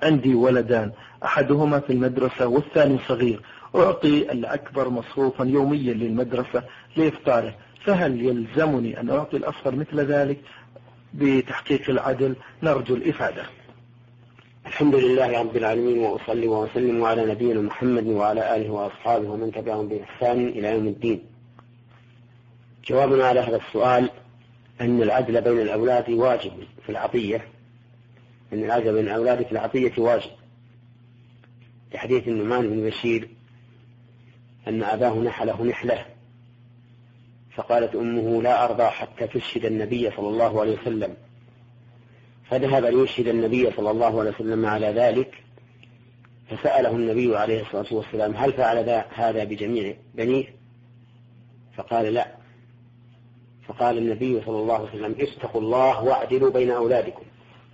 عندي ولدان أحدهما في المدرسة والثاني صغير، أعطي الأكبر مصروفا يوميا للمدرسة لإفطاره، فهل يلزمني أن أعطي الأصغر مثل ذلك بتحقيق العدل؟ نرجو الإفادة. الحمد لله رب العالمين، وأصلي وأسلم على نبينا محمد وعلى آله وأصحابه ومن تبعهم بإحسان إلى يوم الدين. جوابنا على هذا السؤال أن العدل بين الأولاد واجب في العطية، أن العدل بين الأولاد في العطية واجب، لحديث النعمان بن بشير أن أباه نحله نحلة فقالت أمه لا أرضى حتى تشهد النبي صلى الله عليه وسلم، فذهب ليشهد النبي صلى الله عليه وسلم على ذلك، فسأله النبي عليه الصلاة والسلام هل فعل هذا بجميع بنيه؟ فقال لا. فقال النبي صلى الله عليه وسلم اتقوا الله واعدلوا بين أولادكم.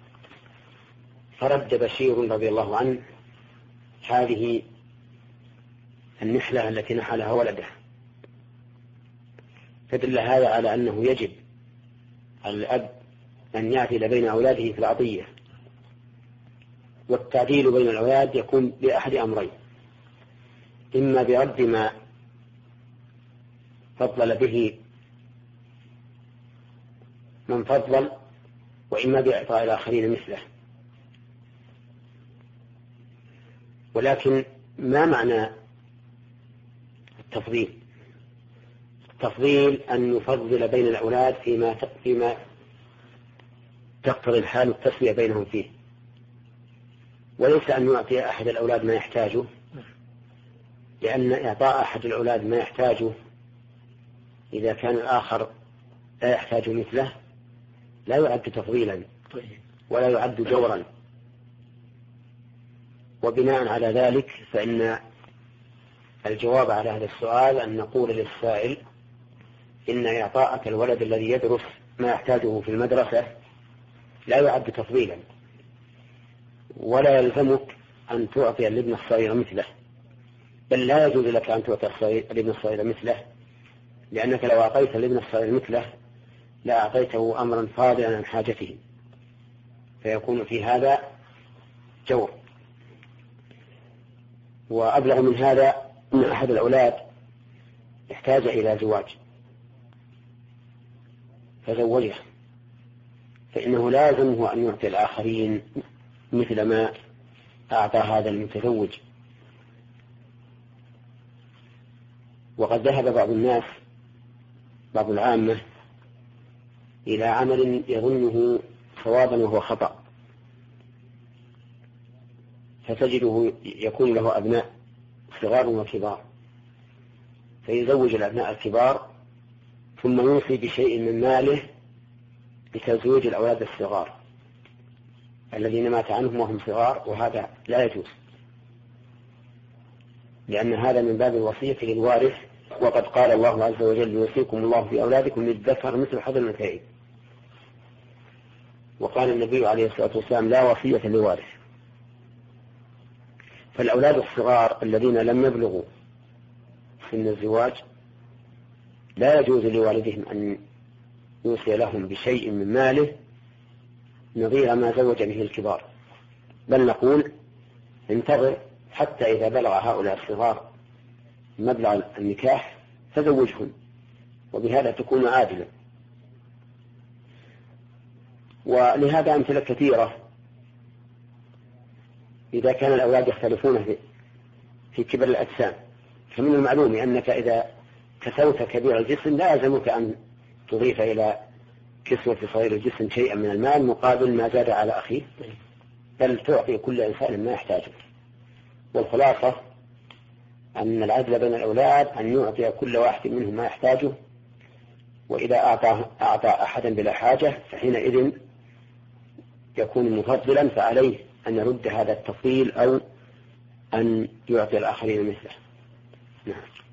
فرد بشير رضي الله عنه هذه النحلة التي نحلها ولده، فدل هذا على أنه يجب على الأب أن يعدل بين أولاده في العطية، والتعديل بين الأولاد يكون بأحد أمرين: إما برد ما فضل به من فضل، وإما بإعطاء الآخرين مثله. ولكن ما معنى التفضيل؟ التفضيل أن يفضل بين الأولاد فيما تقتضي الحال التسوية بينهم فيه، وليس أن يعطي أحد الأولاد ما يحتاجه، لأن إعطاء أحد الأولاد ما يحتاجه إذا كان الآخر لا يحتاج مثله لا يعد تفضيلا ولا يعد جورا. وبناء على ذلك فإن الجواب على هذا السؤال أن نقول للسائل إن إعطاءك الولد الذي يدرس ما يحتاجه في المدرسة لا يعد تفضيلا، ولا يلزمك أن تعطي الابن الصغير مثله، بل لا يجوز لك أن تعطي الابن الصغير مثله، لأنك لو أعطيت الابن الصغير مثله لا أعطيته أمرا فاضلا عن حاجته، فيكون في هذا جور. وأبلغ من هذا أن أحد الأولاد احتاج إلى زواج فزوجه، فإنه لازمه أن يعطي الآخرين مثل ما أعطى هذا المتزوج. وقد ذهب بعض الناس، بعض العامة، إلى عمل يظنه صوابا وهو خطأ، فتجده يكون له أبناء صغار وكبار، فيزوج الأبناء الكبار ثم يوصي بشيء من ماله لتزويج الأولاد الصغار الذين مات عنهم وهم صغار، وهذا لا يجوز، لأن هذا من باب الوصية للوارث، وقد قال الله عز وجل يوصيكم الله في أولادكم للذكر مثل حظ الأنثيين. وقال النبي عليه الصلاة والسلام لا وصية لوارث. فالأولاد الصغار الذين لم يبلغوا سن الزواج لا يجوز لوالدهم أن يوصي لهم بشيء من ماله نظير ما زوج به الكبار، بل نقول انتظر حتى إذا بلغ هؤلاء الصغار مبلغ النكاح فزوجهم، وبهذا تكون عادلا. ولهذا أمثلة كثيرة. إذا كان الأولاد يختلفون في كبر الأجسام، فمن المعلوم أنك إذا كسوت كبير الجسم لا يلزمك أن تضيف إلى كسوة صغير الجسم شيئا من المال مقابل ما زاد على أخيه، بل تعطي كل إنسان ما يحتاجه. والخلاصة أن العدل بين الأولاد أن يعطي كل واحد منهم ما يحتاجه، وإذا أعطى أحدا بلا حاجة فحينئذ يكون مفضلا، فعليه أن يرد هذا التفضيل أو أن يعطي الآخرين مثله. نعم.